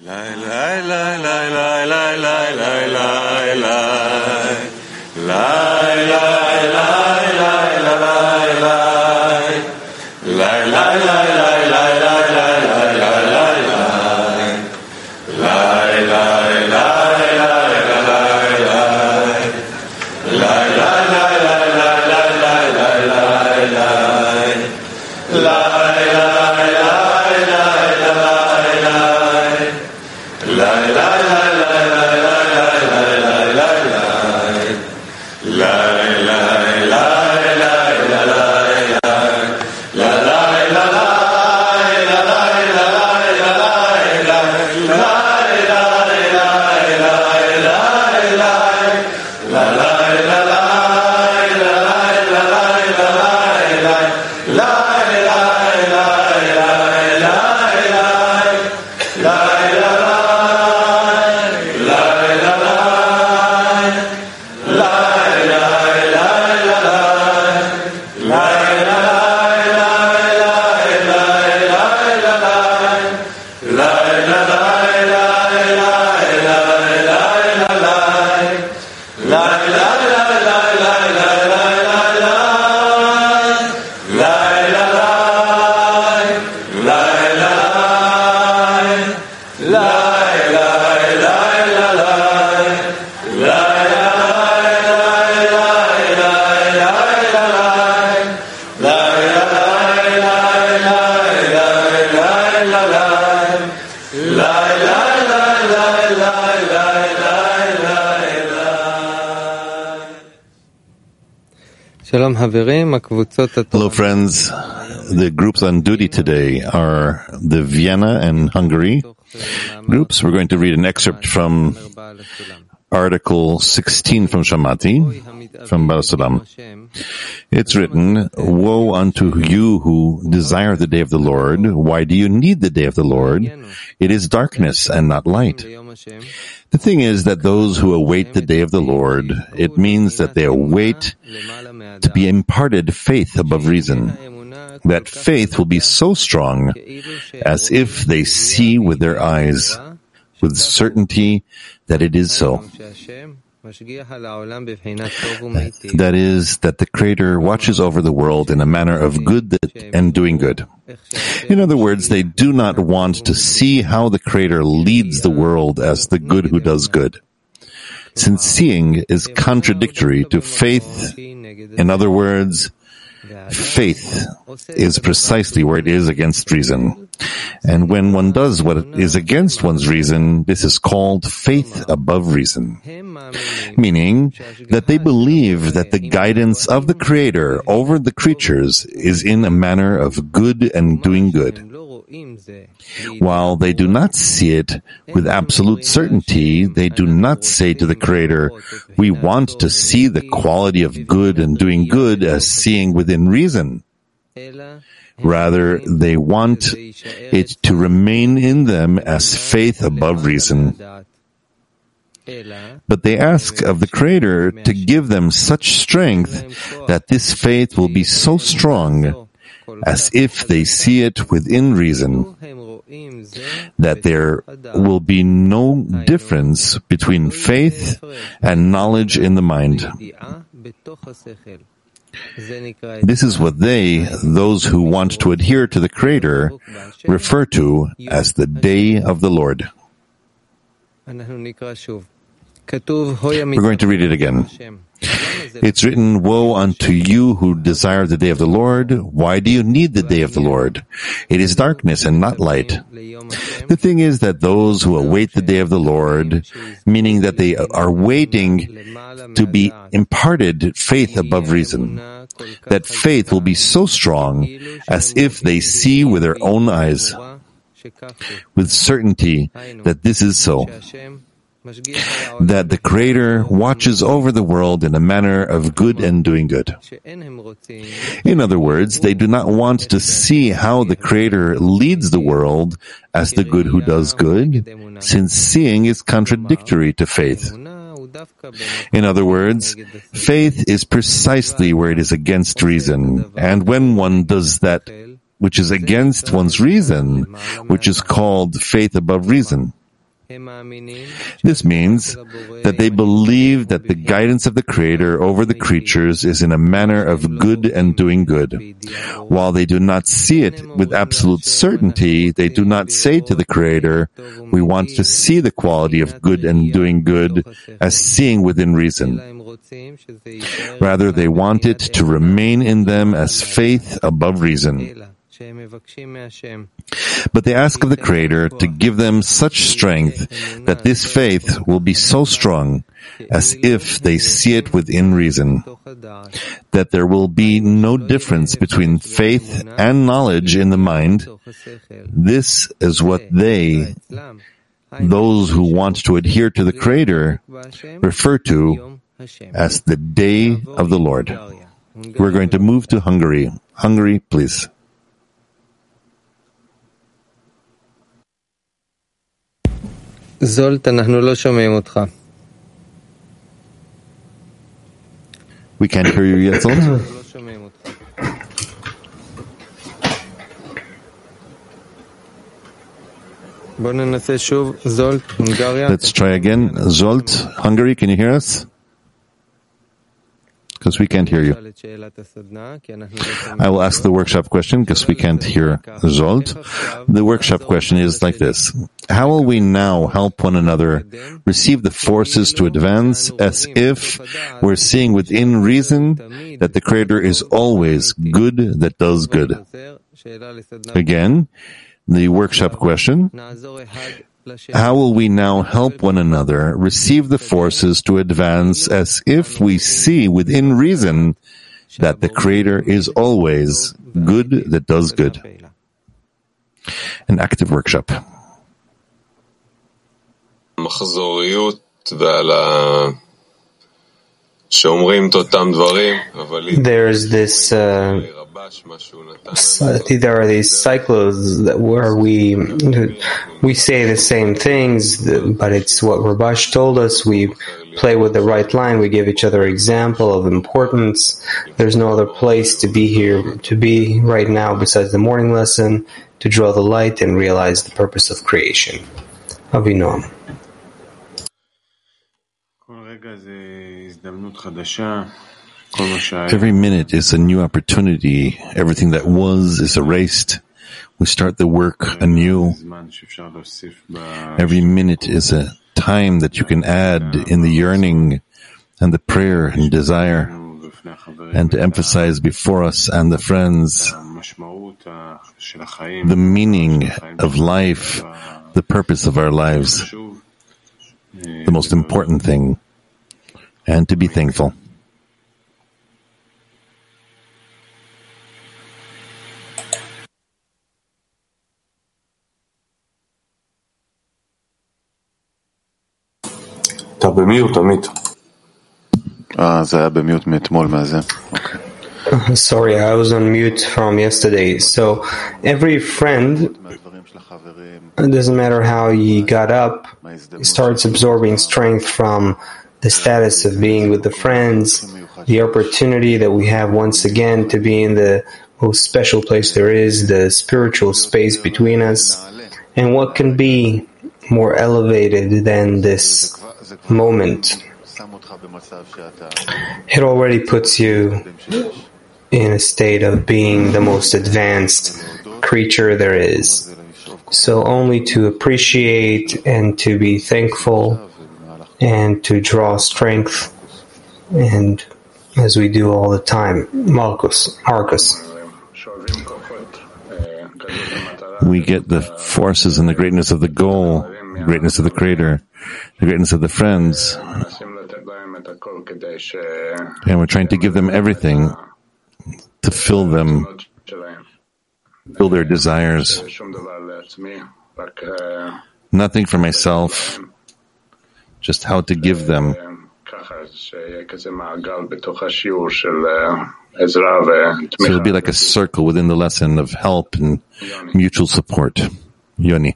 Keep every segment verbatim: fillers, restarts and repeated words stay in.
Hello friends, the groups on duty today are the Vienna and Hungary groups. We're going to read an excerpt from Article sixteen from Shamati, from Baal Sulam. It's written, "Woe unto you who desire the day of the Lord. Why do you need the day of the Lord? It is darkness and not light." The thing is that those who await the day of the Lord, it means that they await to be imparted faith above reason. That faith will be so strong as if they see with their eyes, with certainty that it is so. That is, that the Creator watches over the world in a manner of good and doing good. In other words, they do not want to see how the Creator leads the world as the good who does good. Since seeing is contradictory to faith, in other words, faith is precisely where it is against reason. And when one does what is against one's reason, this is called faith above reason. Meaning that they believe that the guidance of the Creator over the creatures is in a manner of good and doing good. While they do not see it with absolute certainty, they do not say to the Creator, "We want to see the quality of good and doing good as seeing within reason." Rather, they want it to remain in them as faith above reason. But they ask of the Creator to give them such strength that this faith will be so strong as if they see it within reason, that there will be no difference between faith and knowledge in the mind. This is what they, those who want to adhere to the Creator, refer to as the Day of the Lord. We're going to read it again. It's written, "Woe unto you who desire the day of the Lord. Why do you need the day of the Lord? It is darkness and not light." The thing is that those who await the day of the Lord, meaning that they are waiting to be imparted faith above reason, that faith will be so strong as if they see with their own eyes, with certainty that this is so. That the Creator watches over the world in a manner of good and doing good. In other words, they do not want to see how the Creator leads the world as the good who does good, since seeing is contradictory to faith. In other words, faith is precisely where it is against reason, and when one does that which is against one's reason, which is called faith above reason. This means that they believe that the guidance of the Creator over the creatures is in a manner of good and doing good. While they do not see it with absolute certainty, they do not say to the Creator, "We want to see the quality of good and doing good as seeing within reason." Rather, they want it to remain in them as faith above reason. But they ask of the Creator to give them such strength that this faith will be so strong as if they see it within reason, that there will be no difference between faith and knowledge in the mind. This is what they, those who want to adhere to the Creator, refer to as the Day of the Lord. We're going to move to Hungary. Hungary, please. זולט, אנחנו לא שומעים אותך. We can't hear you yet, Zolt. לא שומעים אותך. בוא ננסה שוב, זולט, הונגריה. Let's try again. Zolt, Hungary, can you hear us? Because we can't hear you. I will ask the workshop question because we can't hear Zolt. The workshop question is like this. How will we now help one another receive the forces to advance as if we're seeing within reason that the Creator is always good that does good? Again, the workshop question. How will we now help one another receive the forces to advance as if we see within reason that the Creator is always good that does good? An active workshop. There's this, uh, there are these cycles that where we we say the same things, but it's what Rabash told us. We play with the right line. We give each other example of importance. There's no other place to be here, to be right now besides the morning lesson, to draw the light and realize the purpose of creation. Avinoam. Every minute is a new opportunity. Everything that was is erased. We start the work anew. Every minute is a time that you can add in the yearning and the prayer and desire, and to emphasize before us and the friends the meaning of life, the purpose of our lives, the most important thing, and to be thankful. אתה במיוט, עמית. אה, זה היה במיוט מאתמול, מה זה? אוקיי. Sorry, I was on mute from yesterday. So every friend, it doesn't matter how he got up, he starts absorbing strength from the status of being with the friends, the opportunity that we have once again to be in the most special place there is, the spiritual space between us. And what can be more elevated than this moment? It already puts you in a state of being the most advanced creature there is. So only to appreciate and to be thankful and to draw strength, and as we do all the time. Marcus, Marcus. We get the forces and the greatness of the goal, the greatness of the Creator, the greatness of the friends, and we're trying to give them everything to fill them, fill their desires. Nothing for myself, just how to give them. So it'll be like a circle within the lesson of help and mutual support. Yoni.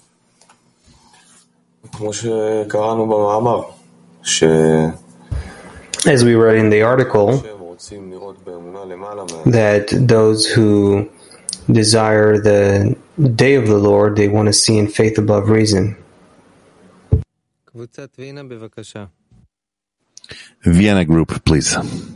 As we read in the article, that those who desire the day of the Lord, they want to see in faith above reason. קבוצת וינה, בבקשה. Vienna group, please.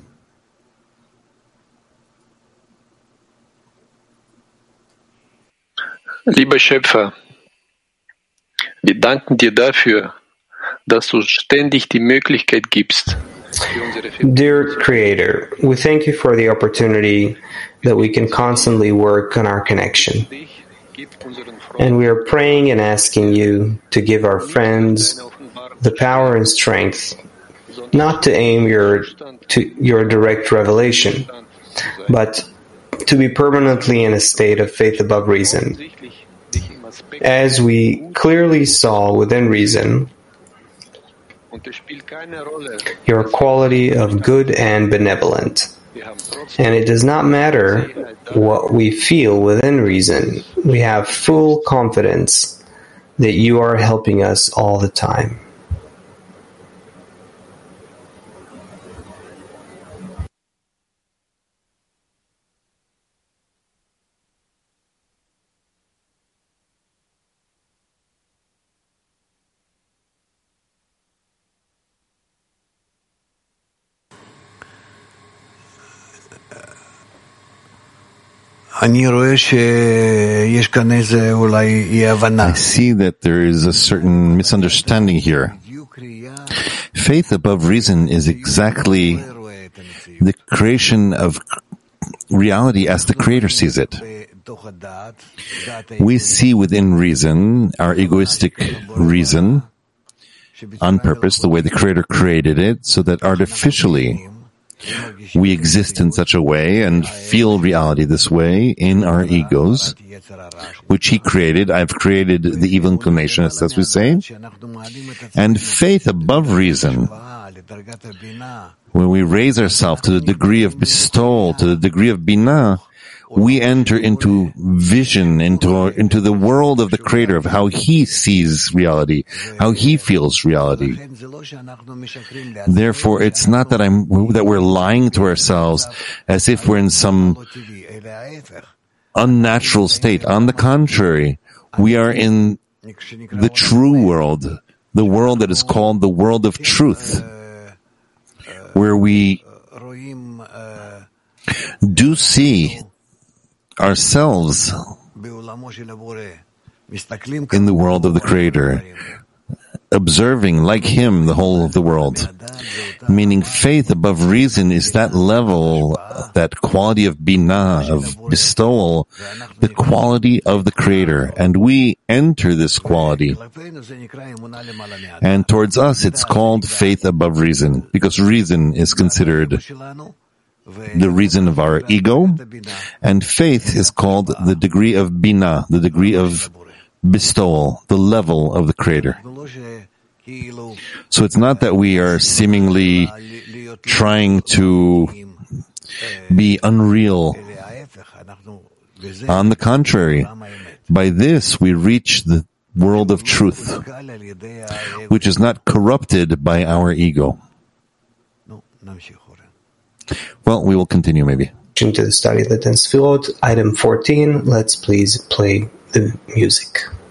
Lieber Schöpfer, wir danken dir dafür, dass du ständig die Möglichkeit gibst. Dear Creator, we thank you for the opportunity that we can constantly work on our connection. And we are praying and asking you to give our friends the power and strength not to aim your to your direct revelation, but to be permanently in a state of faith above reason. As we clearly saw within reason, your quality of good and benevolent. And it does not matter what we feel within reason. We have full confidence that you are helping us all the time. I see that there is a certain misunderstanding here. Faith above reason is exactly the creation of reality as the Creator sees it. We see within reason, our egoistic reason, on purpose, the way the Creator created it, so that artificially we exist in such a way and feel reality this way in our egos, which He created. I've created the evil inclinationists, as we say. And faith above reason, when we raise ourselves to the degree of bestowal, to the degree of binah, we enter into vision, into into the world of the Creator, of how He sees reality, how He feels reality. Therefore, it's not that I'm that we're lying to ourselves as if we're in some unnatural state. On the contrary, we are in the true world, the world that is called the world of truth, where we do see ourselves in the world of the Creator, observing like Him the whole of the world. Meaning faith above reason is that level, that quality of binah, of bestowal, the quality of the Creator. And we enter this quality. And towards us it's called faith above reason, because reason is considered the reason of our ego, and faith is called the degree of binah, the degree of bestowal, the level of the Creator. So it's not that we are seemingly trying to be unreal. On the contrary, by this we reach the world of truth, which is not corrupted by our ego. Well, we will continue maybe. To the study of the ten Sefirot, item fourteen, let's please play the music.